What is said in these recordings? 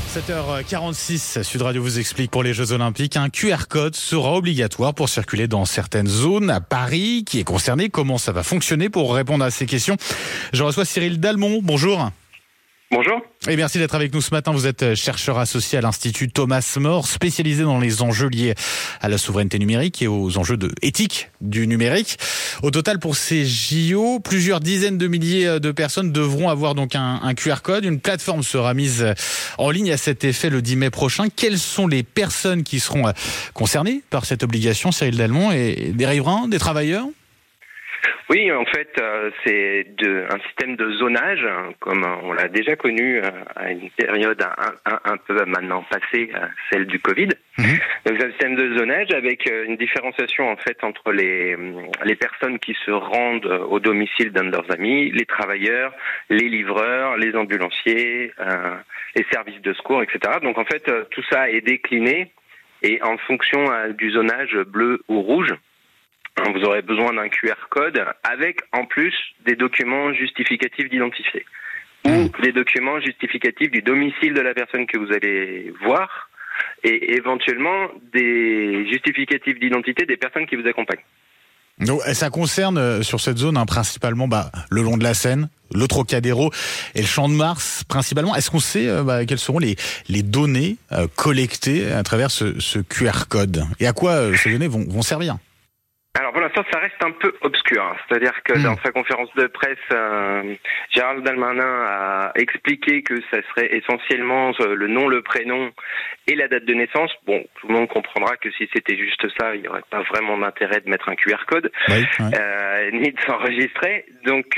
7h46, Sud Radio vous explique pour les Jeux Olympiques, un QR code sera obligatoire pour circuler dans certaines zones à Paris. Qui est concerné? Comment ça va fonctionner? Pour répondre à ces questions, je reçois Cyril Dalmont. Bonjour. Bonjour. Et merci d'être avec nous ce matin. Vous êtes chercheur associé à l'Institut Thomas More, spécialisé dans les enjeux liés à la souveraineté numérique et aux enjeux éthiques du numérique. Au total, pour ces JO, plusieurs dizaines de milliers de personnes devront avoir donc un QR code. Une plateforme sera mise en ligne à cet effet le 10 mai prochain. Quelles sont les personnes qui seront concernées par cette obligation, Cyril Dalmont? Et des riverains, des travailleurs? Oui, en fait, c'est un système de zonage, comme on l'a déjà connu à une période un peu maintenant passée, celle du Covid. Donc, c'est un système de zonage avec une différenciation en fait entre les personnes qui se rendent au domicile d'un de leurs amis, les travailleurs, les livreurs, les ambulanciers, les services de secours, etc. Donc, en fait, tout ça est décliné et en fonction du zonage bleu ou rouge, vous aurez besoin d'un QR code avec, en plus, des documents justificatifs d'identifier ou des documents justificatifs du domicile de la personne que vous allez voir et éventuellement des justificatifs d'identité des personnes qui vous accompagnent. Donc, ça concerne sur cette zone principalement le long de la Seine, le Trocadéro et le Champ de Mars principalement. Est-ce qu'on sait quelles seront les données collectées à travers ce QR code et à quoi ces données vont servir? Alors pour l'instant, ça reste un peu obscur. C'est-à-dire que dans sa conférence de presse, Gérald Darmanin a expliqué que ça serait essentiellement le nom, le prénom et la date de naissance. Bon, tout le monde comprendra que si c'était juste ça, il n'y aurait pas vraiment d'intérêt de mettre un QR code, ni de s'enregistrer. Donc,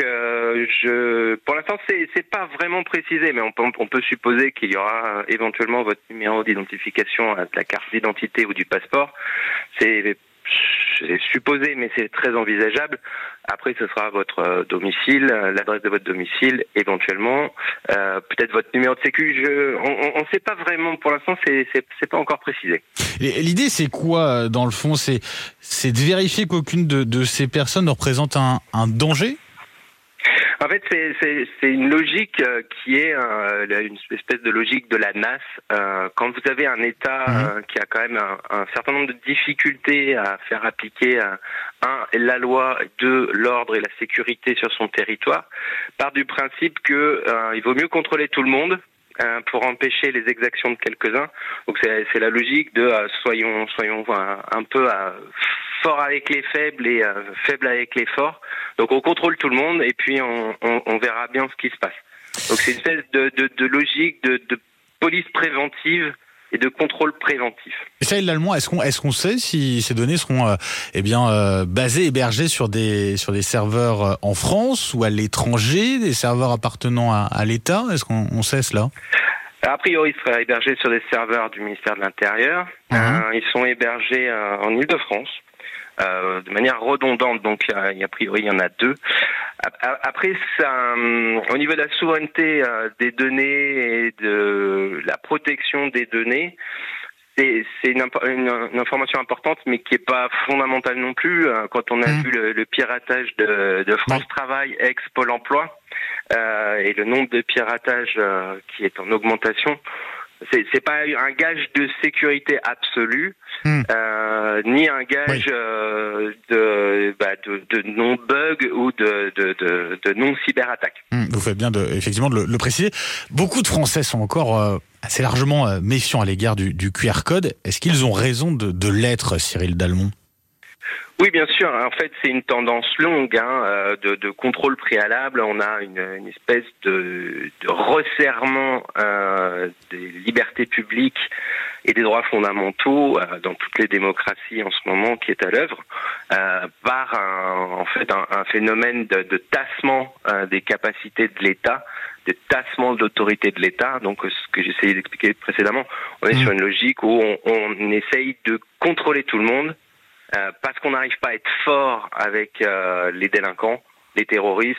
pour l'instant, c'est pas vraiment précisé, mais on peut supposer qu'il y aura éventuellement votre numéro d'identification de la carte d'identité ou du passeport. C'est supposé, mais c'est très envisageable. Après, ce sera votre domicile, l'adresse de votre domicile, éventuellement, peut-être votre numéro de sécu. On ne sait pas vraiment. Pour l'instant, c'est pas encore précisé. L'idée, c'est quoi, dans le fond? C'est de vérifier qu'aucune de ces personnes ne représente un danger? En fait, c'est une logique qui est une espèce de logique de la NAS. Quand vous avez un État qui a quand même un certain nombre de difficultés à faire appliquer la loi, l'ordre et la sécurité sur son territoire, part du principe que il vaut mieux contrôler tout le monde pour empêcher les exactions de quelques-uns. Donc c'est la logique de soyons un peu forts avec les faibles et faibles avec les forts. Donc on contrôle tout le monde et puis on verra bien ce qui se passe. Donc c'est une espèce de logique de police préventive et de contrôle préventif. Cyril Dalmont, est-ce qu'on sait si ces données seront basées, hébergées sur des serveurs en France ou à l'étranger, des serveurs appartenant à l'État? Est-ce qu'on sait cela? A priori, ils seraient hébergés sur des serveurs du ministère de l'Intérieur. Ils sont hébergés en Île-de-France. De manière redondante, donc a priori il y en a deux. Après, au niveau de la souveraineté des données et de la protection des données, c'est une information importante, mais qui est pas fondamentale non plus. Quand on a vu le piratage de France Travail, ex-Pôle Emploi, et le nombre de piratages qui est en augmentation, c'est pas un gage de sécurité absolue, ni un gage de non-bug ou de non-cyberattaque. Vous faites bien effectivement de le préciser. Beaucoup de Français sont encore assez largement méfiants à l'égard du QR code. Est-ce qu'ils ont raison de l'être, Cyril Dalmont? Oui, bien sûr. En fait, c'est une tendance longue de contrôle préalable. On a une espèce de resserrement des libertés publiques et des droits fondamentaux dans toutes les démocraties en ce moment qui est à l'œuvre par un phénomène de tassement des capacités de l'État, de tassement de l'autorité de l'État. Donc, ce que j'essayais d'expliquer précédemment, on est sur une logique où on essaye de contrôler tout le monde. Parce qu'on n'arrive pas à être fort avec les délinquants, les terroristes,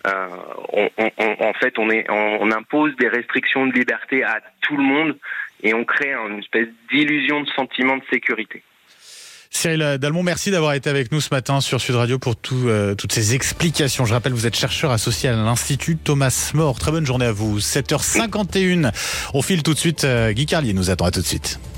on impose des restrictions de liberté à tout le monde et on crée une espèce d'illusion de sentiment de sécurité. Cyril Dalmont, merci d'avoir été avec nous ce matin sur Sud Radio pour toutes ces explications. Je rappelle, vous êtes chercheur associé à l'Institut Thomas More. Très bonne journée à vous. 7h51. On file tout de suite. Guy Carlier nous attend. À tout de suite.